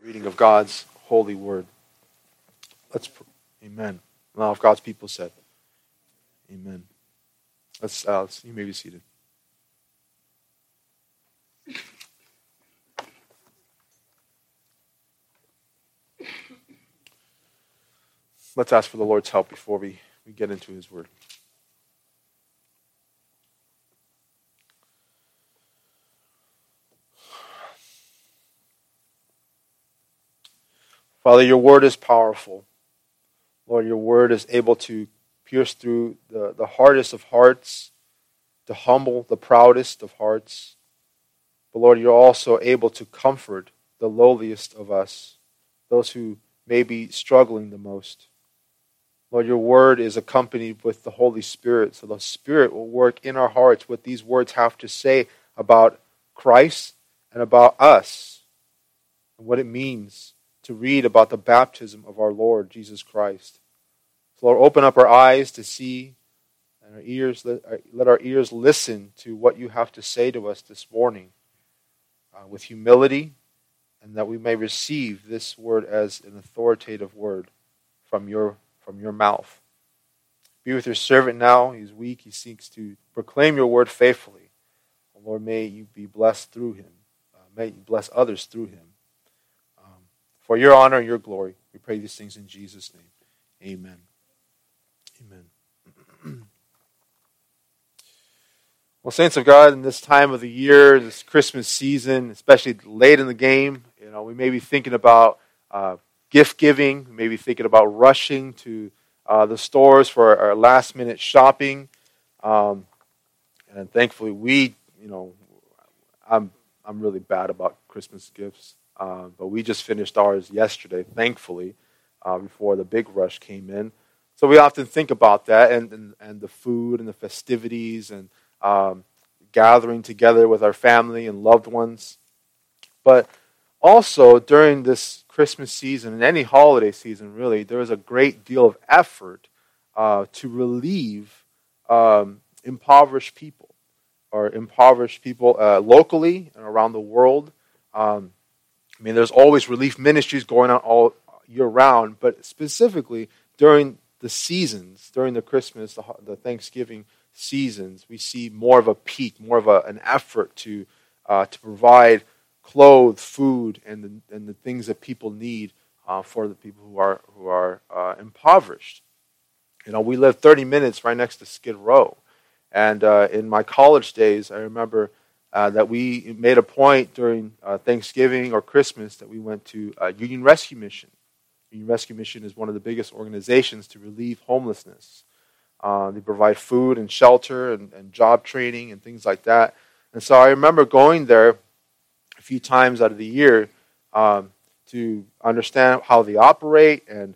reading of God's holy word. Let's pray. Amen. Now, if God's people said, amen. You may be seated. Let's ask for the Lord's help before we get into his word. Father, your word is powerful. Lord, your word is able to pierce through the hardest of hearts, to humble the proudest of hearts. But Lord, you're also able to comfort the lowliest of us, those who may be struggling the most. Lord, your word is accompanied with the Holy Spirit, so the Spirit will work in our hearts what these words have to say about Christ and about us, and what it means to read about the baptism of our Lord Jesus Christ. So Lord, open up our eyes to see, and our ears, let our ears listen to what you have to say to us this morning with humility, and that we may receive this word as an authoritative word from your mouth. Be with your servant now. He's weak. He seeks to proclaim your word faithfully. Lord, may you be blessed through him. May you bless others through him. For your honor and your glory, we pray these things in Jesus' name. Amen. Amen. Well, saints of God, in this time of the year, this Christmas season, especially late in the game, we may be thinking about gift giving, maybe thinking about rushing to the stores for our last minute shopping. And thankfully I'm really bad about Christmas gifts. But we just finished ours yesterday, thankfully, before the big rush came in. So we often think about that and the food and the festivities and gathering together with our family and loved ones. But also during this Christmas season and any holiday season, really, there is a great deal of effort to relieve impoverished people locally and around the world. There's always relief ministries going on all year round, but specifically during the seasons, during the Christmas, the Thanksgiving seasons, we see more of a peak, more of an effort to provide clothes, food, and the things that people need for the people who are impoverished. We live 30 minutes right next to Skid Row, and in my college days, I remember that we made a point during Thanksgiving or Christmas that we went to Union Rescue Mission. Union Rescue Mission is one of the biggest organizations to relieve homelessness. They provide food and shelter and job training and things like that. And so I remember going there a few times out of the year to understand how they operate and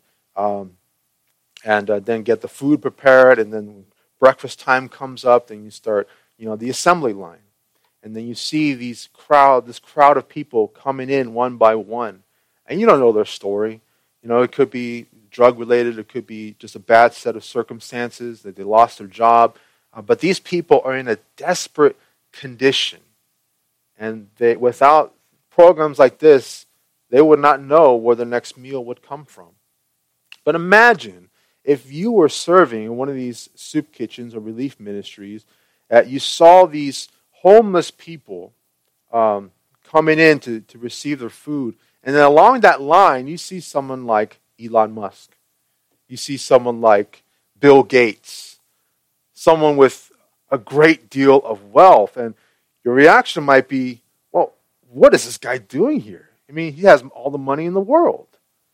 then get the food prepared. And then when breakfast time comes up, then you start the assembly line. And then you see this crowd of people coming in one by one. And you don't know their story. It could be drug-related. It could be just a bad set of circumstances, that they lost their job. But these people are in a desperate condition. And without programs like this, they would not know where the next meal would come from. But imagine if you were serving in one of these soup kitchens or relief ministries, you saw these homeless people coming in to receive their food. And then along that line, you see someone like Elon Musk. You see someone like Bill Gates. Someone with a great deal of wealth. And your reaction might be, well, what is this guy doing here? He has all the money in the world.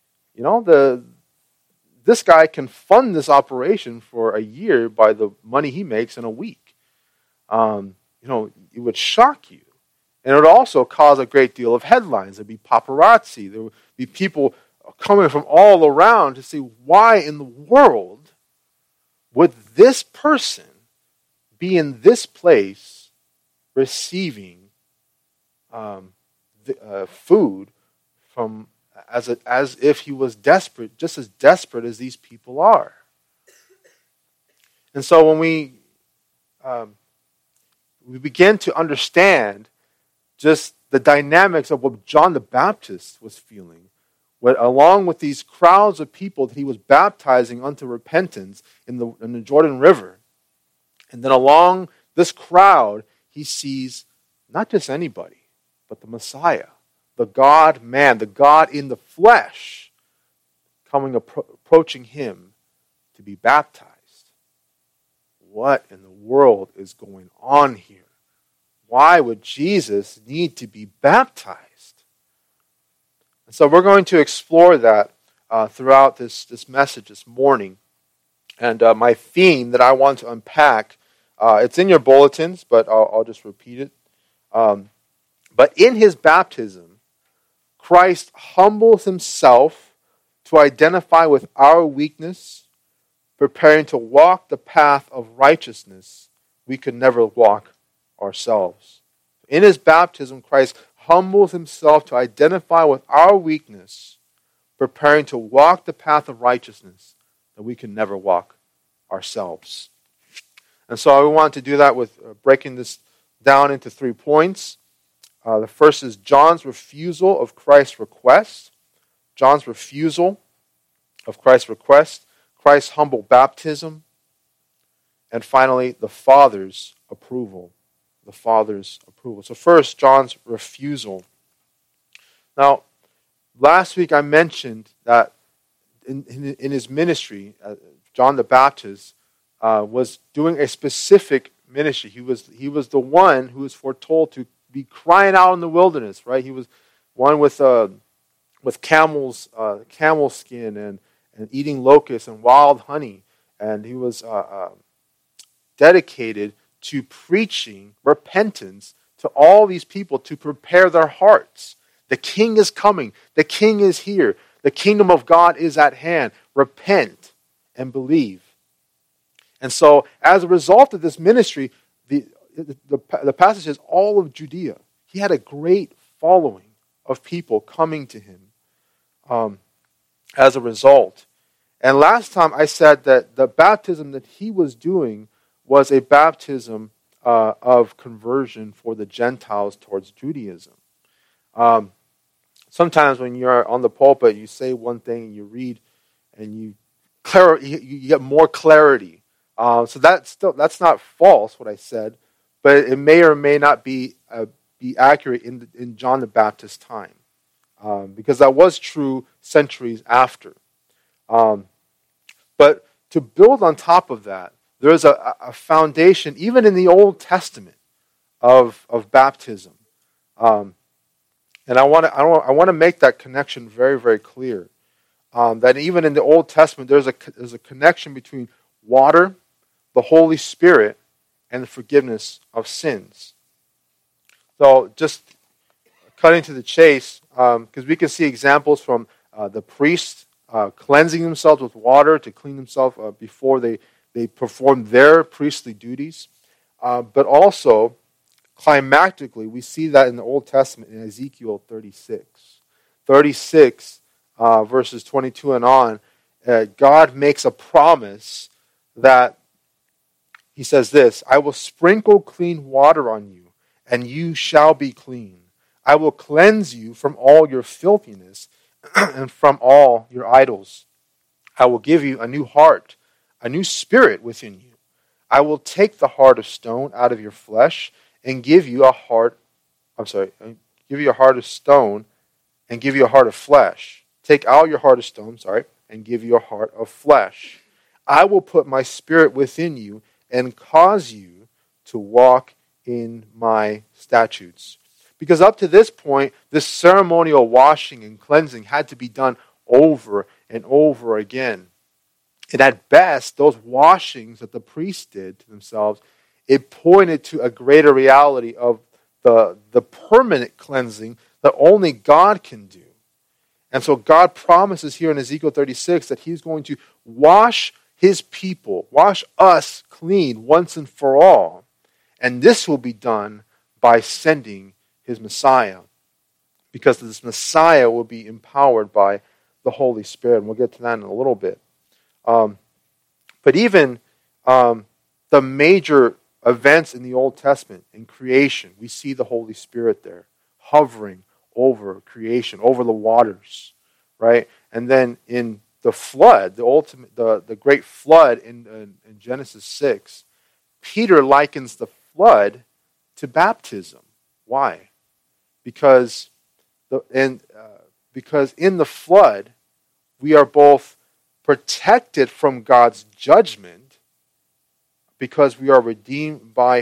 This guy can fund this operation for a year by the money he makes in a week. It would shock you. And it would also cause a great deal of headlines. There'd be paparazzi. There would be people coming from all around to see why in the world would this person be in this place receiving food from as if he was desperate, just as desperate as these people are. And so when we begin to understand just the dynamics of what John the Baptist was feeling, along with these crowds of people that he was baptizing unto repentance in the Jordan River. And then along this crowd, he sees not just anybody, but the Messiah, the God-man, the God in the flesh, approaching him to be baptized. What in the world is going on here? Why would Jesus need to be baptized? And so we're going to explore that throughout this message this morning. And my theme that I want to unpack, it's in your bulletins, but I'll just repeat it. But in his baptism, Christ humbles himself to identify with our weakness, preparing to walk the path of righteousness we could never walk ourselves. In his baptism, Christ humbles himself to identify with our weakness, preparing to walk the path of righteousness that we can never walk ourselves. And so I want to do that with breaking this down into 3 points. The first is John's refusal of Christ's request. John's refusal of Christ's request. Christ's humble baptism. And finally, the Father's approval. The Father's approval. So first, John's refusal. Now, last week I mentioned that in his ministry, John the Baptist was doing a specific ministry. He was the one who was foretold to be crying out in the wilderness, right? He was one with camel skin and eating locusts and wild honey, and he was dedicated to preaching repentance to all these people to prepare their hearts. The King is coming. The King is here. The kingdom of God is at hand. Repent and believe. And so, as a result of this ministry, the passage says all of Judea. He had a great following of people coming to him as a result. And last time I said that the baptism that he was doing was a baptism of conversion for the Gentiles towards Judaism. Sometimes when you're on the pulpit, you say one thing and you read and you get more clarity. So that's not false, what I said, but it may or may not be accurate in John the Baptist's time, because that was true centuries after. But to build on top of that, there is a foundation, even in the Old Testament, of baptism, and I want to make that connection very, very clear. That even in the Old Testament, there's a connection between water, the Holy Spirit, and the forgiveness of sins. So just cutting to the chase, because we can see examples from the priests cleansing themselves with water to clean themselves before they perform their priestly duties. But also, climactically, we see that in the Old Testament in Ezekiel 36. 36, verses 22 and on, God makes a promise that he says this, I will sprinkle clean water on you, and you shall be clean. I will cleanse you from all your filthiness and from all your idols. I will give you a new heart, a new spirit within you. I will take the heart of stone out of your flesh and give you a heart of stone and give you a heart of flesh. Take out your heart of stone, and give you a heart of flesh. I will put my spirit within you and cause you to walk in my statutes. Because up to this point, this ceremonial washing and cleansing had to be done over and over again. And at best, those washings that the priests did to themselves, it pointed to a greater reality of the permanent cleansing that only God can do. And so God promises here in Ezekiel 36 that he's going to wash his people, wash us clean once and for all. And this will be done by sending his Messiah, because this Messiah will be empowered by the Holy Spirit. And we'll get to that in a little bit. But even the major events in the Old Testament, in creation, we see the Holy Spirit there, hovering over creation, over the waters, right? And then in the flood, the great flood in Genesis 6, Peter likens the flood to baptism. Why? Because in the flood, we are both protected from God's judgment because we are redeemed by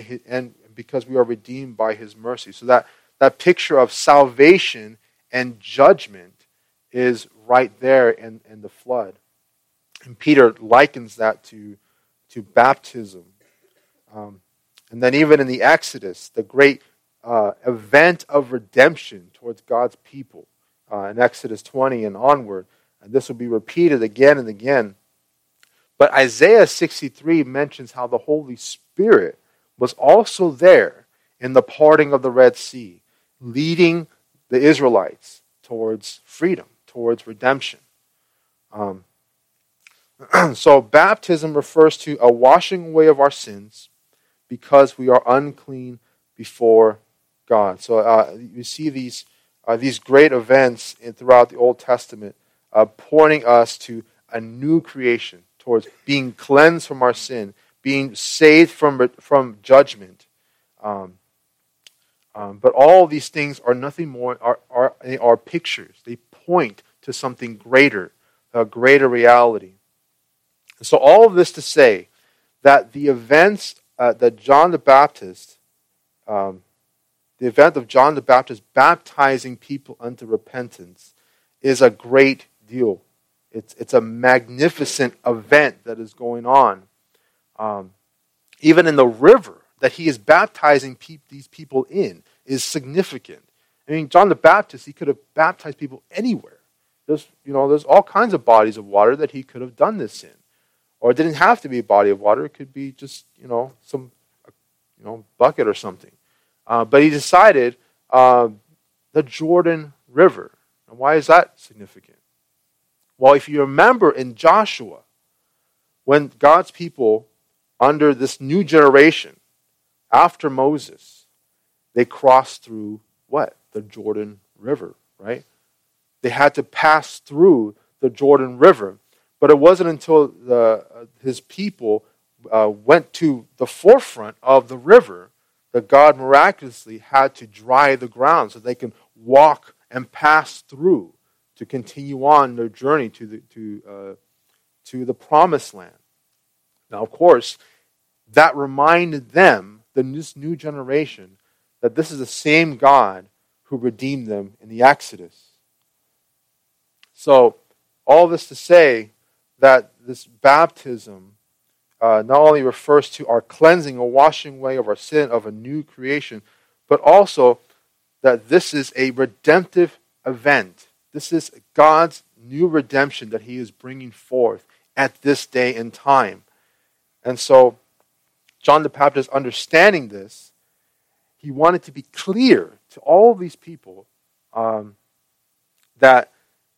His mercy. So that picture of salvation and judgment is right there in the flood. And Peter likens that to baptism. And then even in the Exodus, the great event of redemption towards God's people in Exodus 20 and onward. And this will be repeated again and again. But Isaiah 63 mentions how the Holy Spirit was also there in the parting of the Red Sea, leading the Israelites towards freedom, towards redemption. So baptism refers to a washing away of our sins because we are unclean before God. So you see these great events throughout the Old Testament pointing us to a new creation, towards being cleansed from our sin, being saved from judgment. But all these things are nothing more, are pictures. They point to something greater, a greater reality. So all of this to say that the events that John the Baptist, the event of John the Baptist baptizing people unto repentance is a great deal. It's a magnificent event that is going on. Even in the river that he is baptizing these people in is significant. I mean, John the Baptist, he could have baptized people anywhere. There's all kinds of bodies of water that he could have done this in. Or it didn't have to be a body of water. It could be just, some, bucket or something. But he decided the Jordan River. And why is that significant? Well, if you remember in Joshua, when God's people, under this new generation, after Moses, they crossed through what? The Jordan River, right? They had to pass through the Jordan River. But it wasn't until his people went to the forefront of the river that God miraculously had to dry the ground so they can walk and pass through to continue on their journey to the promised land. Now, of course, that reminded them, this new generation, that this is the same God who redeemed them in the Exodus. So, all this to say that this baptism not only refers to our cleansing or washing away of our sin, of a new creation, but also that this is a redemptive event. This is God's new redemption that He is bringing forth at this day and time. And so, John the Baptist, understanding this, he wanted to be clear to all of these people that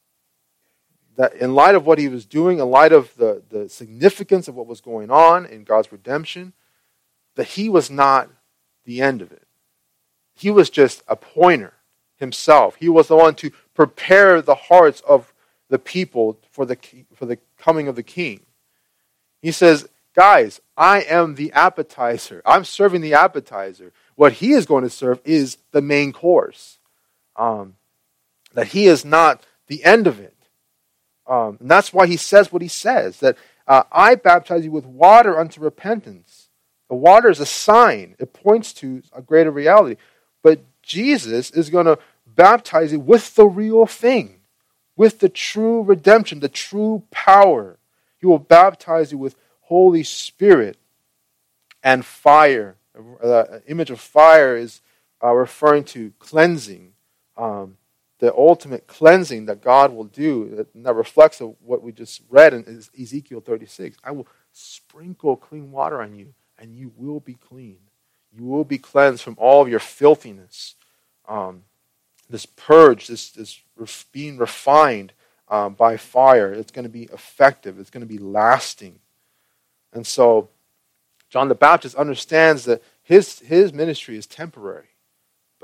in light of what he was doing, in light of the significance of what was going on in God's redemption, that he was not the end of it. He was just a pointer himself. He was the one to prepare the hearts of the people for the coming of the King. He says, guys, I am the appetizer. I'm serving the appetizer. What he is going to serve is the main course. That he is not the end of it. And that's why he says what he says, that I baptize you with water unto repentance. The water is a sign. It points to a greater reality. But Jesus is going to baptize you with the real thing, with the true redemption, the true power. He will baptize you with Holy Spirit and fire. The image of fire is referring to cleansing. The ultimate cleansing that God will do, that reflects of what we just read in Ezekiel 36. I will sprinkle clean water on you, and you will be clean. You will be cleansed from all of your filthiness. This purge, this being refined by fire, it's going to be effective. It's going to be lasting. And so, John the Baptist understands that his ministry is temporary. But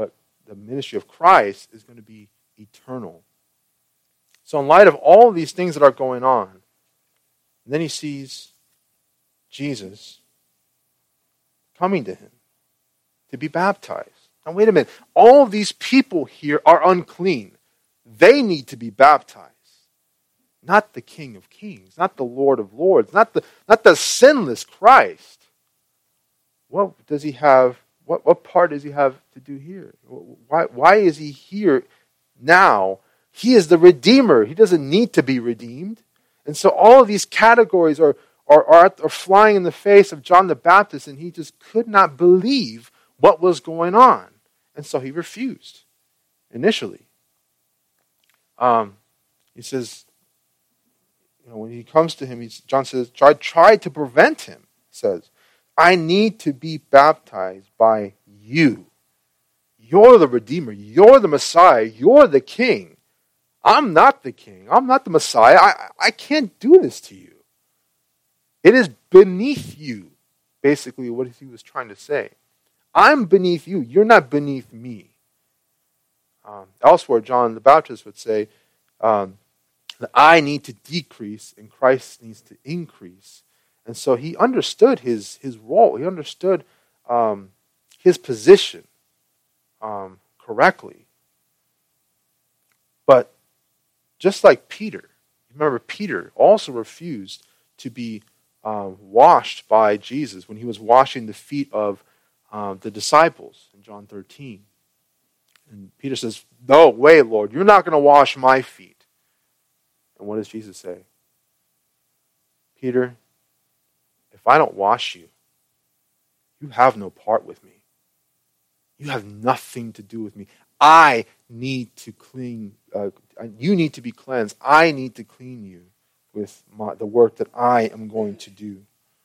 the ministry of Christ is going to be eternal. So in light of all of these things that are going on, and then he sees Jesus coming to him to be baptized. Now wait a minute. All of these people here are unclean. They need to be baptized. Not the King of Kings, not the Lord of Lords, not the sinless Christ. What does he have? What part does he have to do here? Why is he here now? He is the Redeemer. He doesn't need to be redeemed. And so all of these categories are flying in the face of John the Baptist, and he just could not believe what was going on. And so he refused initially. He says, when he comes to him, John says, tried to prevent him. He says, I need to be baptized by you. You're the Redeemer. You're the Messiah. You're the King. I'm not the King. I'm not the Messiah. I can't do this to you. It is beneath you, basically what he was trying to say. I'm beneath you. You're not beneath me. Elsewhere, John the Baptist would say that I need to decrease and Christ needs to increase. And so he understood his role. He understood his position correctly. But just like Peter, remember Peter also refused to be washed by Jesus when he was washing the feet of the disciples in John 13. And Peter says, no way, Lord, you're not going to wash my feet. And what does Jesus say? Peter, if I don't wash you, you have no part with me. You have nothing to do with me. I need to clean. You need to be cleansed. I need to clean you with the work that I am going to do.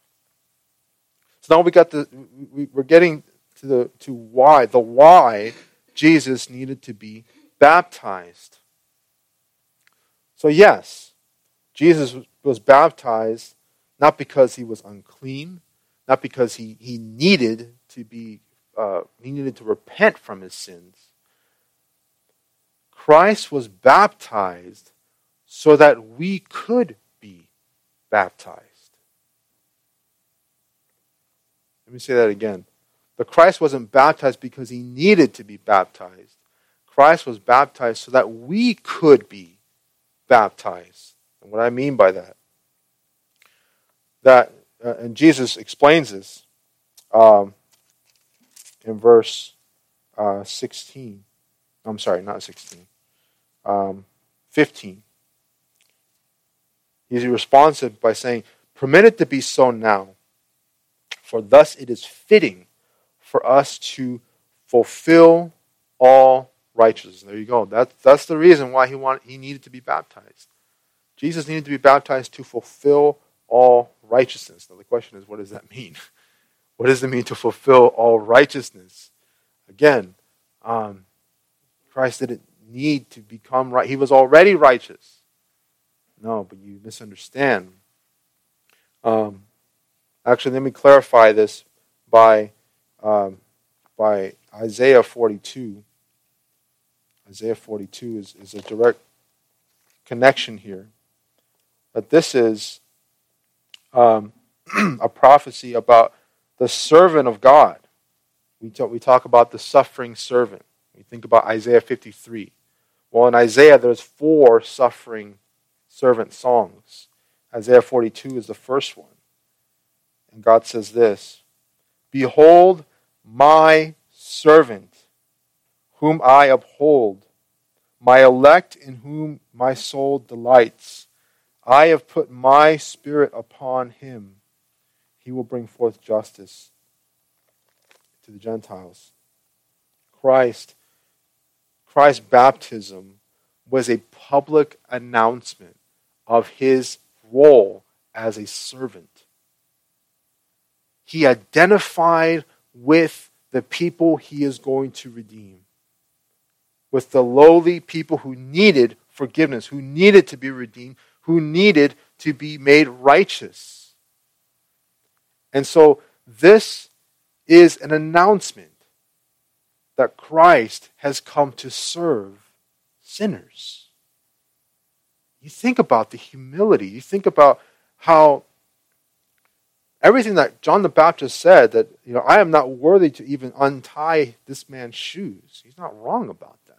So now we're getting to why Jesus needed to be baptized. So yes, Jesus was baptized not because he was unclean, not because he needed to be he needed to repent from his sins. Christ was baptized so that we could be baptized. Let me say that again. The Christ wasn't baptized because he needed to be baptized. Christ was baptized so that we could be baptized. And what I mean by that, and Jesus explains this in verse 16. I'm sorry, not 16. 15. He's responsive by saying, permit it to be so now, for thus it is fitting for us to fulfill all righteousness. There you go. That's the reason why he needed to be baptized. Jesus needed to be baptized to fulfill all righteousness. Now the question is, what does that mean? What does it mean to fulfill all righteousness? Again, Christ didn't need to become right. He was already righteous. No, but you misunderstand. Actually, let me clarify this by Isaiah 42. Isaiah 42 is a direct connection here. But this is a prophecy about the servant of God. We talk about the suffering servant. We think about Isaiah 53. Well, in Isaiah, there's 4 suffering servant songs. Isaiah 42 is the first one. And God says this, behold my servant, whom I uphold, my elect in whom my soul delights. I have put my spirit upon him. He will bring forth justice to the Gentiles. Christ's baptism was a public announcement of his role as a servant. He identified with the people he is going to redeem, with the lowly people who needed forgiveness, who needed to be redeemed, who needed to be made righteous. And so this is an announcement that Christ has come to serve sinners. You think about the humility. You think about how everything that John the Baptist said, that, I am not worthy to even untie this man's shoes. He's not wrong about that.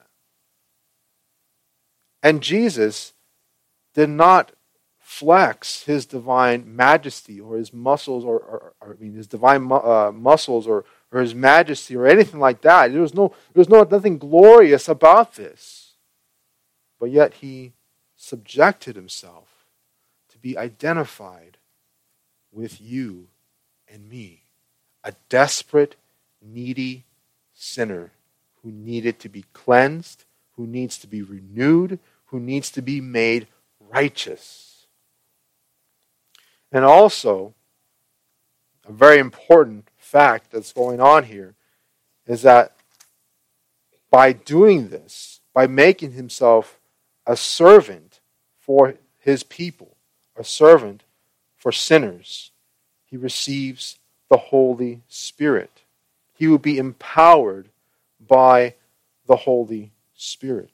And Jesus did not flex his divine majesty or his muscles, his divine muscles or his majesty or anything like that. There was nothing glorious about this. But yet he subjected himself to be identified with you and me, a desperate, needy sinner who needed to be cleansed, who needs to be renewed, who needs to be made righteous. And also, a very important fact that's going on here is that by doing this, by making himself a servant for his people, a servant for sinners, he receives the Holy Spirit. He will be empowered by the Holy Spirit.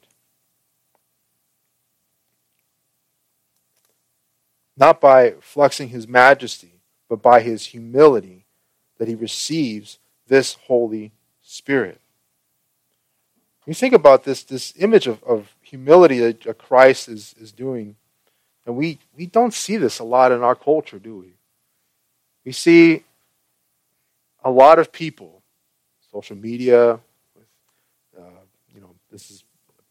Not by flexing his majesty, but by his humility, that he receives this Holy Spirit. You think about this image of humility that Christ is doing, and we don't see this a lot in our culture, do we? We see a lot of people, social media, this is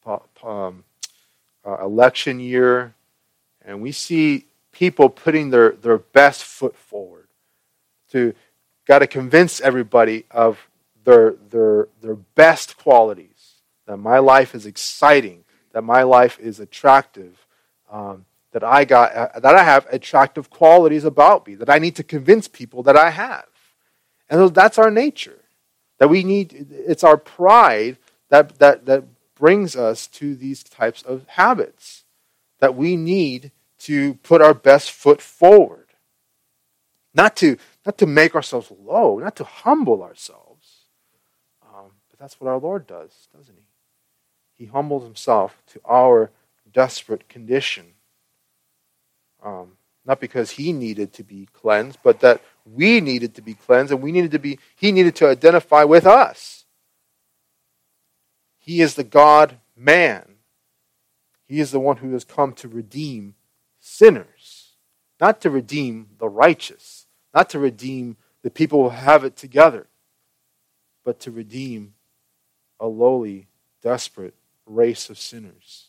election year, and we see people putting their best foot forward to got to convince everybody of their best qualities. That my life is exciting, that my life is attractive, that I have attractive qualities about me, that I need to convince people that I have. And that's our nature. That it's our pride that brings us to these types of habits. That we need to put our best foot forward. Not to make ourselves low, not to humble ourselves. But that's what our Lord does, doesn't he? He humbles himself to our desperate condition. Not because he needed to be cleansed, but that we needed to be cleansed, and he needed to identify with us. He is the God-man. He is the one who has come to redeem sinners, not to redeem the righteous, not to redeem the people who have it together, but to redeem a lowly, desperate race of sinners.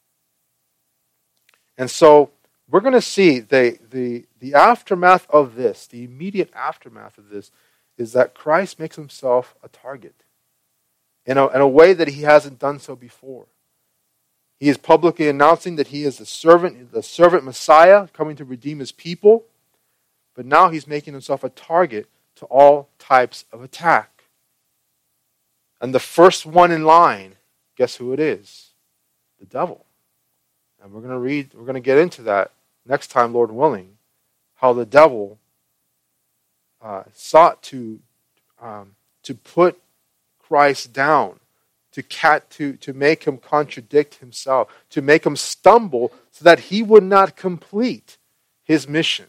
And so we're going to see the aftermath of this, the immediate aftermath of this, is that Christ makes himself a target in a way that he hasn't done so before. He is publicly announcing that he is the servant Messiah coming to redeem his people, but now he's making himself a target to all types of attack. And the first one in line, guess who it is? The devil. And we're going to get into that next time, Lord willing, how the devil sought to put Christ down, to make him contradict himself, to make him stumble so that he would not complete his mission.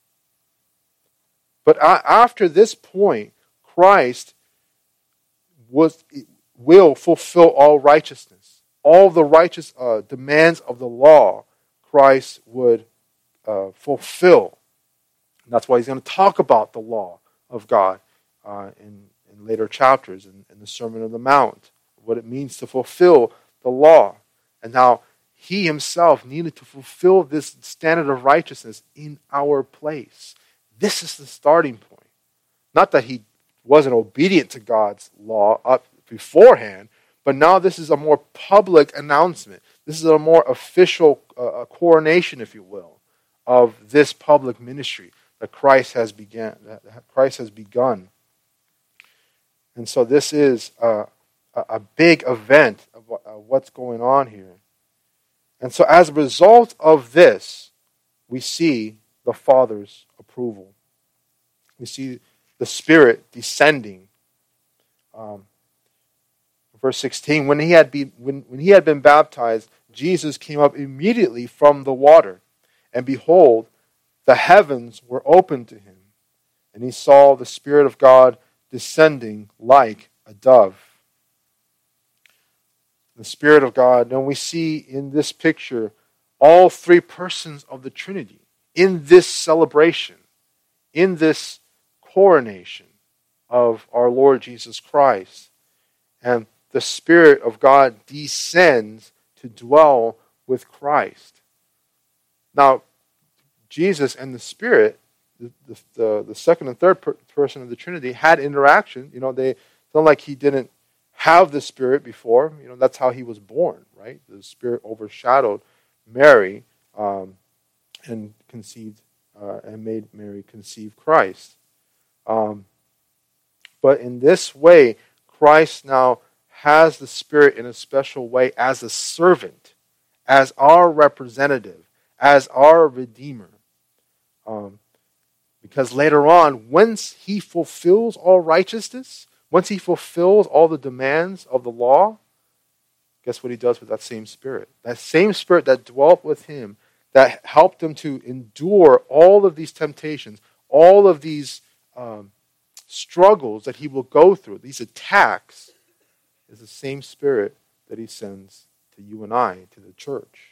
But after this point, Christ will fulfill all righteousness. All the righteous demands of the law, Christ would fulfill. And that's why he's going to talk about the law of God in later chapters in the Sermon on the Mount, what it means to fulfill the law, and how he himself needed to fulfill this standard of righteousness in our place. This is the starting point. Not that he wasn't obedient to God's law up beforehand, but now this is a more public announcement. This is a more official coronation, if you will, of this public ministry that Christ has begun. And so this is a big event of what's going on here. And so as a result of this, we see the Father's approval. We see the Spirit descending. Verse 16, when he had been baptized, Jesus came up immediately from the water, and behold, the heavens were opened to him, and he saw the Spirit of God descending like a dove. The Spirit of God, and we see in this picture all three persons of the Trinity in this celebration, in this coronation of our Lord Jesus Christ. And the Spirit of God descends to dwell with Christ. Now, Jesus and the Spirit, the second and third person of the Trinity, had interaction. It's not like he didn't have the Spirit before. That's how he was born, right? The Spirit overshadowed Mary and conceived and made Mary conceive Christ. But in this way, Christ now has the Spirit in a special way as a servant, as our representative, as our Redeemer. Because later on, once he fulfills all righteousness, once he fulfills all the demands of the law, guess what he does with that same Spirit? That same Spirit that dwelt with him, that helped him to endure all of these temptations, all of these struggles that he will go through, these attacks, is the same Spirit that he sends to you and I, to the church.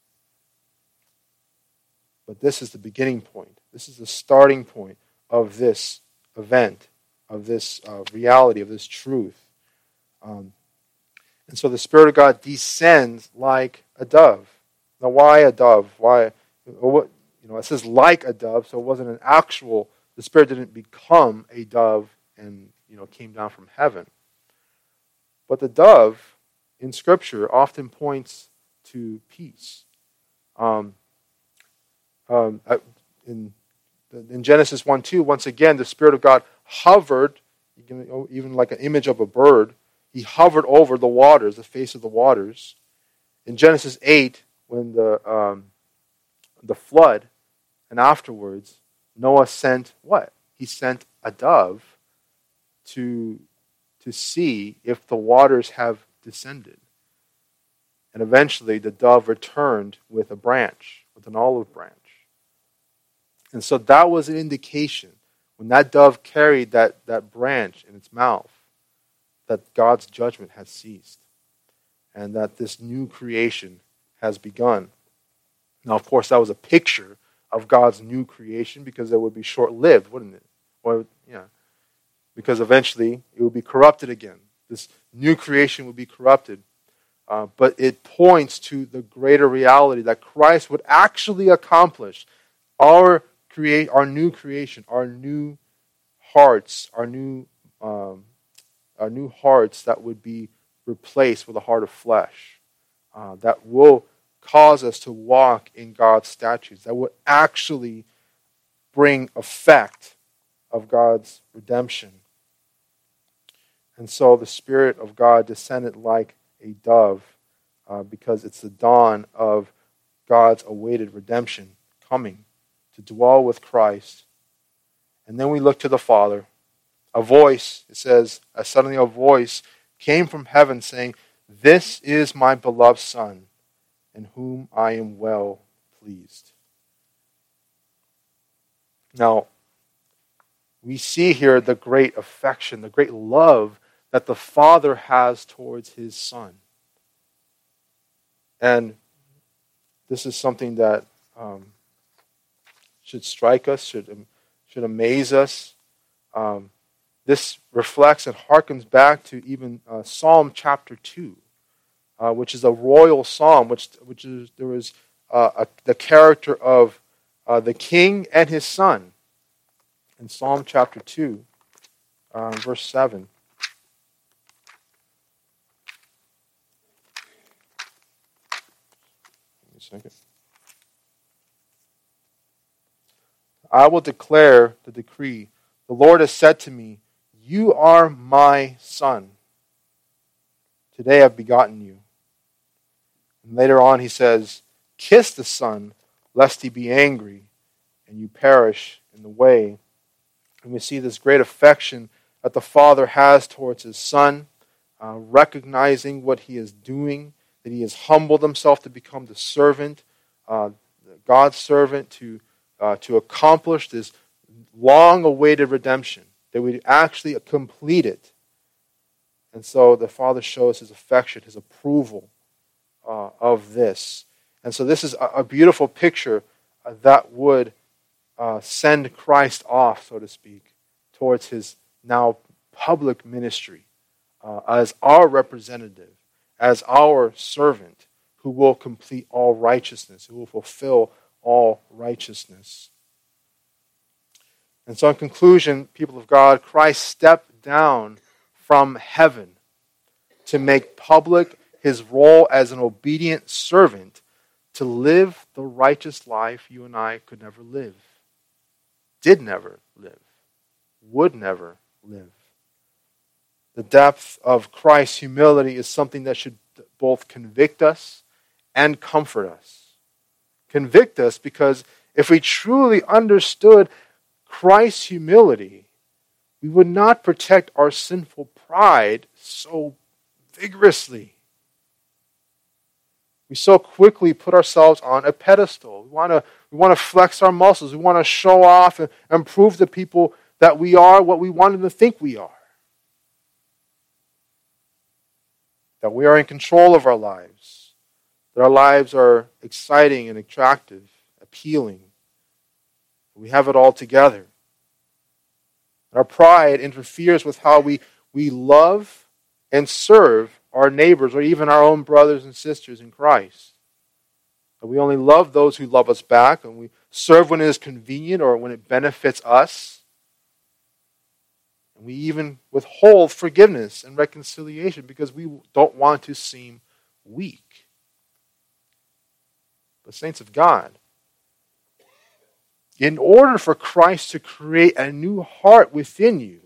But this is the beginning point. This is the starting point of this event, of this reality, of this truth. And so the Spirit of God descends like a dove. Now, why a dove? Why? It says like a dove, so it wasn't an actual. The Spirit didn't become a dove and came down from heaven. But the dove in Scripture often points to peace. In Genesis 1:2, once again, the Spirit of God hovered, even like an image of a bird. He hovered over the waters, the face of the waters. In Genesis 8, when the flood, and afterwards, Noah sent what? He sent a dove to see if the waters have descended. And eventually the dove returned with a branch, with an olive branch. And so that was an indication, when that dove carried that branch in its mouth, that God's judgment has ceased and that this new creation has begun. Now, of course, that was a picture of God's new creation because it would be short-lived, wouldn't it? Because eventually it would be corrupted again. This new creation would be corrupted. But it points to the greater reality that Christ would actually accomplish our new creation, our new hearts, our new hearts that would be replaced with a heart of flesh, that will cause us to walk in God's statutes, that will actually bring effect of God's redemption. And so the Spirit of God descended like a dove because it's the dawn of God's awaited redemption coming to dwell with Christ. And then we look to the Father. A voice, it says, suddenly a voice came from heaven saying, "This is my beloved Son, in whom I am well pleased." Now, we see here the great affection, the great love that the Father has towards his Son. And this is something that should strike us, should amaze us. This reflects and harkens back to even Psalm chapter 2, which is a royal psalm, there was the character of the king and his son. In Psalm chapter 2, verse 7. Give me a second. "I will declare the decree. The Lord has said to me, 'You are my son. Today I've begotten you.'" And later on he says, "Kiss the Son, lest he be angry, and you perish in the way." And we see this great affection that the Father has towards his Son, recognizing what he is doing, that he has humbled himself to become the servant, God's servant, to accomplish this long-awaited redemption, that we actually complete it. And so the Father shows his affection, his approval of this. And so this is a beautiful picture that would send Christ off, so to speak, towards his now public ministry as our representative, as our servant who will complete all righteousness, who will fulfill all righteousness. And so in conclusion, people of God, Christ stepped down from heaven to make public his role as an obedient servant to live the righteous life you and I could never live, did never live, would never live. The depth of Christ's humility is something that should both convict us and comfort us. Convict us because if we truly understood Christ's humility, we would not protect our sinful pride so vigorously. We so quickly put ourselves on a pedestal. We want to flex our muscles. We want to show off and prove to people that we are what we want them to think we are. That we are in control of our lives. That our lives are exciting and attractive, appealing. We have it all together. Our pride interferes with how we love and serve our neighbors or even our own brothers and sisters in Christ. That we only love those who love us back, and we serve when it is convenient or when it benefits us. And we even withhold forgiveness and reconciliation because we don't want to seem weak. But saints of God, in order for Christ to create a new heart within you,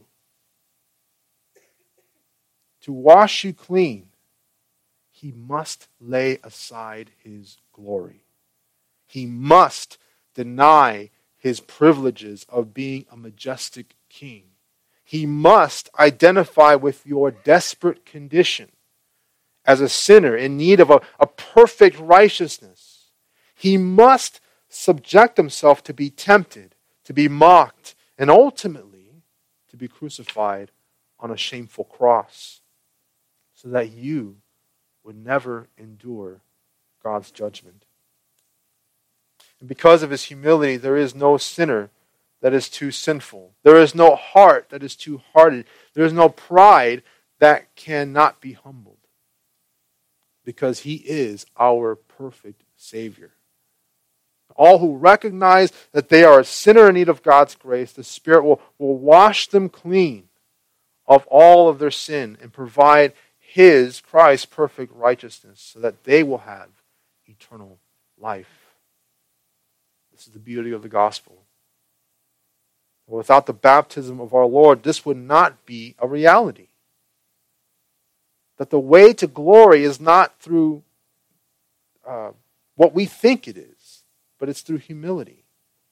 to wash you clean, he must lay aside his glory. He must deny his privileges of being a majestic king. He must identify with your desperate condition as a sinner in need of a perfect righteousness. He must subject himself to be tempted, to be mocked, and ultimately to be crucified on a shameful cross so that you would never endure God's judgment. And because of his humility, there is no sinner that is too sinful. There is no heart that is too hardened. There is no pride that cannot be humbled because he is our perfect Savior. All who recognize that they are a sinner in need of God's grace, the Spirit will wash them clean of all of their sin and provide his, Christ's, perfect righteousness so that they will have eternal life. This is the beauty of the gospel. Without the baptism of our Lord, this would not be a reality. That the way to glory is not through what we think it is, but it's through humility.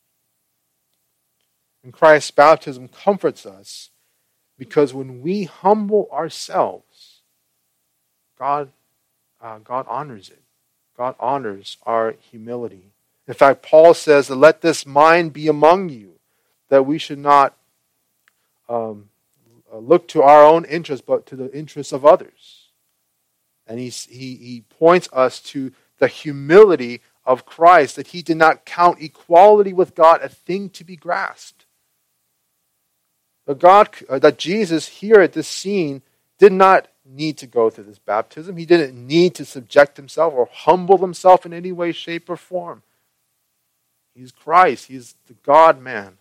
And Christ's baptism comforts us because when we humble ourselves, God honors it. God honors our humility. In fact, Paul says that let this mind be among you, that we should not look to our own interests, but to the interests of others. And he points us to the humility of Christ, that he did not count equality with God a thing to be grasped. That Jesus here at this scene did not need to go through this baptism. He didn't need to subject himself or humble himself in any way, shape, or form. He's Christ. He's the God-man.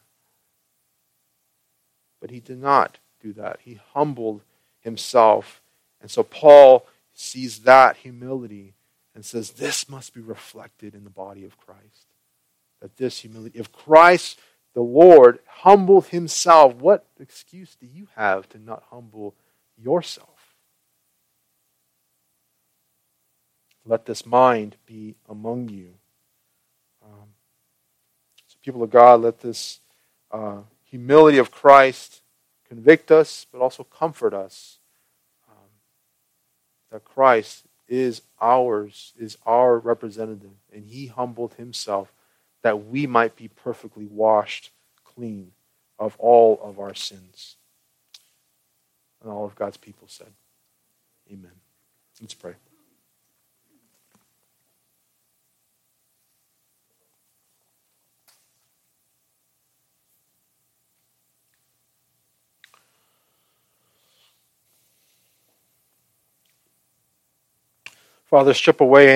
But he did not do that. He humbled himself. And so Paul sees that humility and says, this must be reflected in the body of Christ. That this humility, if Christ, the Lord, humbled himself, what excuse do you have to not humble yourself? Let this mind be among you. So people of God, let this humility of Christ convict us, but also comfort us that Christ is ours, is our representative, and he humbled himself that we might be perfectly washed clean of all of our sins. And all of God's people said, amen. Let's pray. Father, strip away